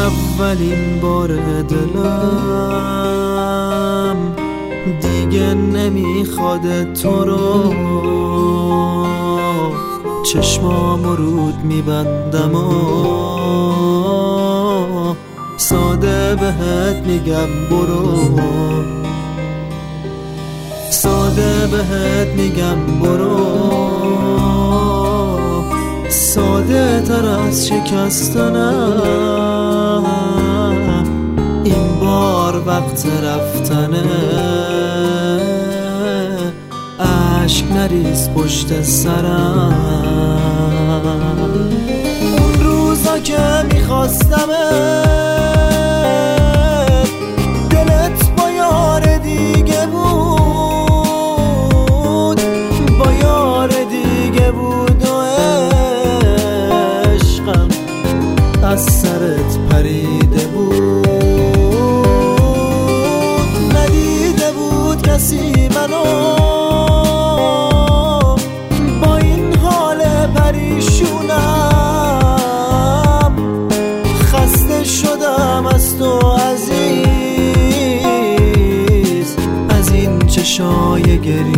اولین بار دلم دیگه نمیخواد تو رو، چشمامو رود میبندم و ساده بهت میگم برو، ساده بهت میگم برو، ساده تر از شکستنم این بار وقت رفتنه، عشق نریز پشت سرم. اون روزا که میخواستم دلت با یار دیگه بود، با یار دیگه بود و عشقم از سرت پریده بود، ندیده بود کسی منو با این حال پریشونم، خسته شدم از تو عزیز، از این چشای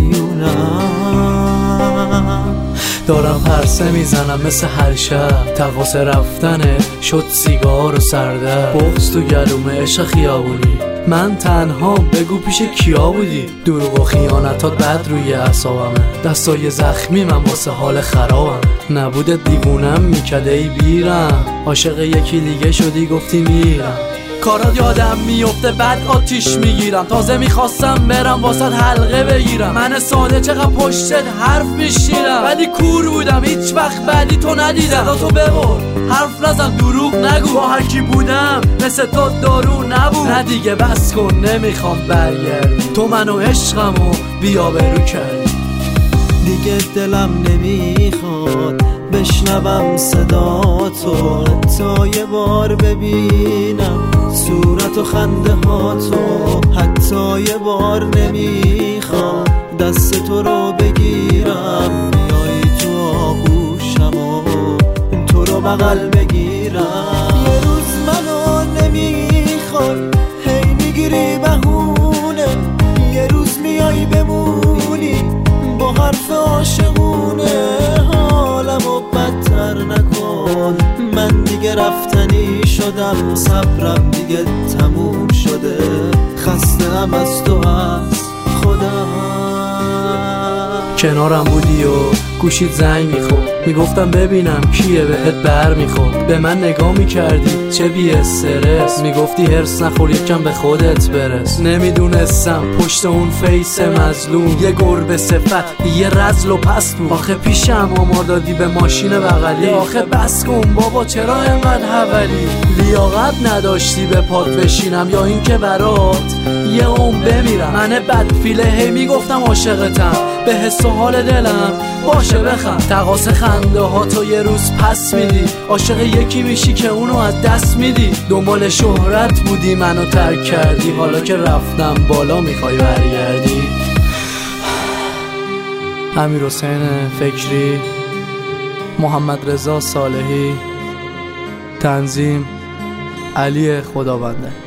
گریونم. دارم پرسه میزنم مثل هر شب، تقاص رفتنه شد سیگار و سرده، بغض تو گلومه عشق خیابونی، من تنها بگو پیش کیا بودی؟ دروغ و خیانتات بد روی اعصابمه، دستای زخمی من واسه حال خرابم، نبودت دیوونم میکرد ای بیرم، عاشق یکی دیگه شدی گفتی میرم، کارات یادم میفته بعد آتیش میگیرم، تازه میخواستم برم واسه حلقه بگیرم، من ساده چقدر پشتت حرف میشیرم، ولی کور بودم هیچ وقت بعدی تو ندیدم، صدا تو ببر حرف نزن دروغ نگو، با هر کی بودم مثل تو دارو نبود، نه دیگه بس کن نمیخوام برگردی، تو منو عشقمو بیا برو کردی، دیگه دلم نمیخواد بشنوم صدا تو، حتی یه بار ببینم صورت و خنده ها تو، حتی یه بار نمیخواد دست تو رو بگیرم، بیایی تو آغوشم و تو رو بغل بگیرم، یه روز منو نمیخوای هی میگیری بهونه، یه روز میای بمونی با حرف عاشقونه، حالمو بدتر نکن، من دیگه رفتنی شدم، صبرم دیگه تموم شده، خسته‌ام از تو از خودم. کنارم بودی و گوشید زنگ میخورد، میگفتم ببینم کیه بهت بر میخورد، به من نگاه میکردی چه بی استرس، میگفتی هرس نخور یکم به خودت برس، نمیدونستم پشت اون فیس مظلوم یه گربه صفت یه رزل و پست بود، آخه پیشم آمار دادی به ماشین بغلی، آخه بس کن بابا چرا اینقدر حولی، لیاقت نداشتی به پات بشینم یا اینکه برات یه عمر بمیرم، من بدفیله هی میگفتم عاشقتم، به حس و حال دلم باشه بخم، تقاص خنده ها تو یه روز پس میدی، عاشق یکی میشی که اونو از دست میدی، دنبال شهرت بودی منو ترک کردی، حالا که رفتم بالا میخوای برگردی. امیرحسین فکری، محمد رضا صالحی، تنظیم علی خداونده.